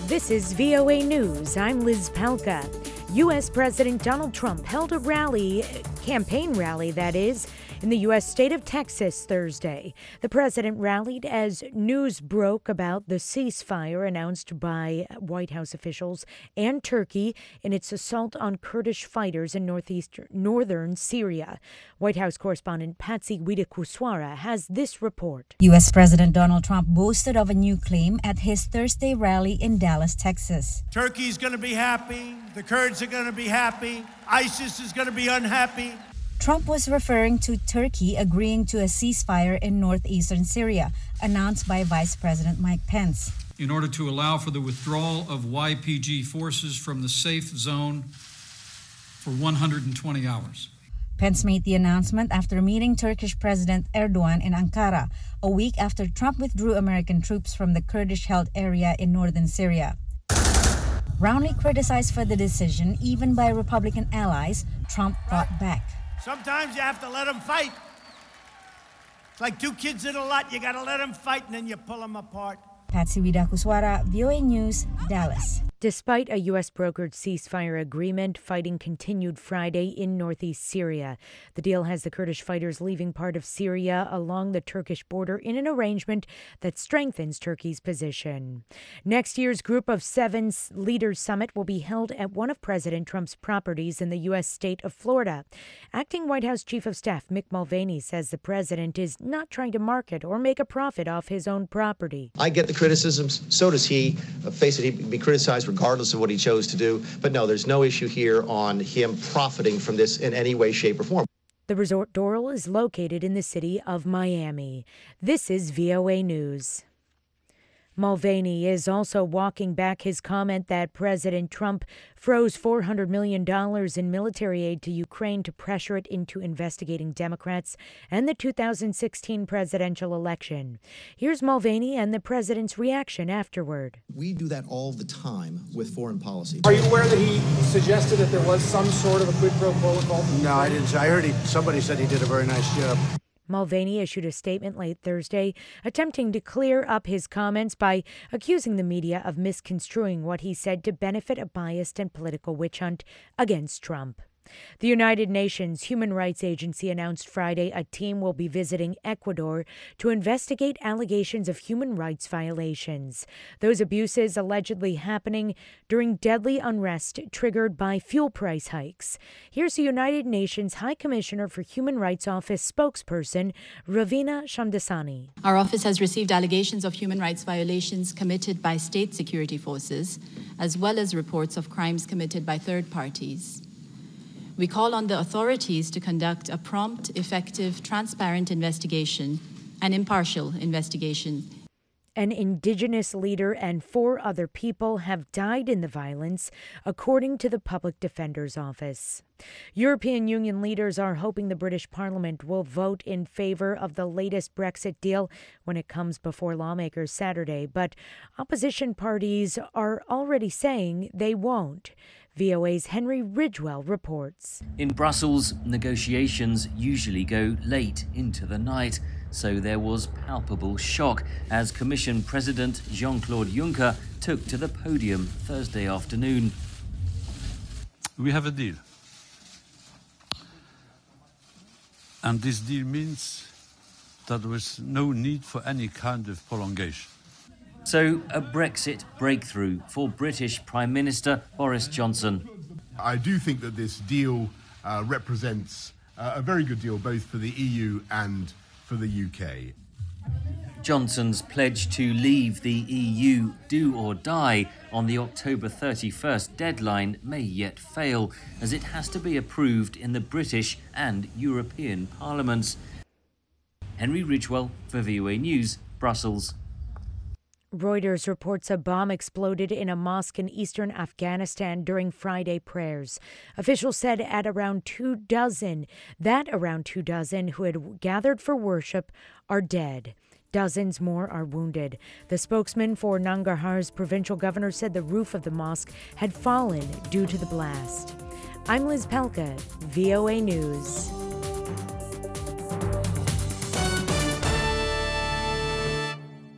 This is VOA News. I'm Liz Palka. U.S. President Donald Trump held a campaign rally, that is, in the U.S. state of Texas Thursday. The president rallied as news broke about the ceasefire announced by White House officials and Turkey in its assault on Kurdish fighters in northern Syria. White House correspondent Patsy Widakuswara has this report. U.S. President Donald Trump boasted of a new claim at his Thursday rally in Dallas, Texas. Turkey's going to be happy. The Kurds are going to be happy. ISIS is going to be unhappy. Trump was referring to Turkey agreeing to a ceasefire in northeastern Syria, announced by Vice President Mike Pence. In order to allow for the withdrawal of YPG forces from the safe zone for 120 hours. Pence made the announcement after meeting Turkish President Erdogan in Ankara, a week after Trump withdrew American troops from the Kurdish-held area in northern Syria. Roundly criticized for the decision, even by Republican allies, Trump fought back. Sometimes you have to let them fight. It's like two kids in a lot. You got to let them fight, and then you pull them apart. Patsy Widakuswara, VOA News, Dallas. Despite a U.S.-brokered ceasefire agreement, fighting continued Friday in northeast Syria. The deal has the Kurdish fighters leaving part of Syria along the Turkish border in an arrangement that strengthens Turkey's position. Next year's Group of Seven Leaders Summit will be held at one of President Trump's properties in the U.S. state of Florida. Acting White House Chief of Staff Mick Mulvaney says the president is not trying to market or make a profit off his own property. I get the criticisms. So does he. Face it, he'd be criticized regardless of what he chose to do. But no, there's no issue here on him profiting from this in any way, shape, or form. The resort Doral is located in the city of Miami. This is VOA News. Mulvaney is also walking back his comment that President Trump froze $400 million in military aid to Ukraine to pressure it into investigating Democrats and the 2016 presidential election. Here's Mulvaney and the president's reaction afterward. We do that all the time with foreign policy. Are you aware that he suggested that there was some sort of a quid pro quo involved? No, I didn't. I heard somebody said he did a very nice job. Mulvaney issued a statement late Thursday, attempting to clear up his comments by accusing the media of misconstruing what he said to benefit a biased and political witch hunt against Trump. The United Nations Human Rights Agency announced Friday a team will be visiting Ecuador to investigate allegations of human rights violations. Those abuses allegedly happening during deadly unrest triggered by fuel price hikes. Here's the United Nations High Commissioner for Human Rights Office spokesperson, Ravina Shamdasani. Our office has received allegations of human rights violations committed by state security forces, as well as reports of crimes committed by third parties. We call on the authorities to conduct a prompt, effective, transparent investigation, an impartial investigation. An indigenous leader and 4 other people have died in the violence, according to the Public Defender's Office. European Union leaders are hoping the British Parliament will vote in favor of the latest Brexit deal when it comes before lawmakers Saturday, but opposition parties are already saying they won't. VOA's Henry Ridgwell reports. In Brussels, negotiations usually go late into the night, so there was palpable shock as Commission President Jean-Claude Juncker took to the podium Thursday afternoon. We have a deal. And this deal means that there is no need for any kind of prolongation. So, a Brexit breakthrough for British Prime Minister Boris Johnson. I do think that this deal represents a very good deal both for the EU and for the UK. Johnson's pledge to leave the EU do or die on the October 31st deadline may yet fail, as it has to be approved in the British and European parliaments. Henry Ridgwell for VOA News, Brussels. Reuters reports a bomb exploded in a mosque in eastern Afghanistan during Friday prayers. Officials said around 24 who had gathered for worship are dead. Dozens more are wounded. The spokesman for Nangarhar's provincial governor said the roof of the mosque had fallen due to the blast. I'm Liz Pelka, VOA News.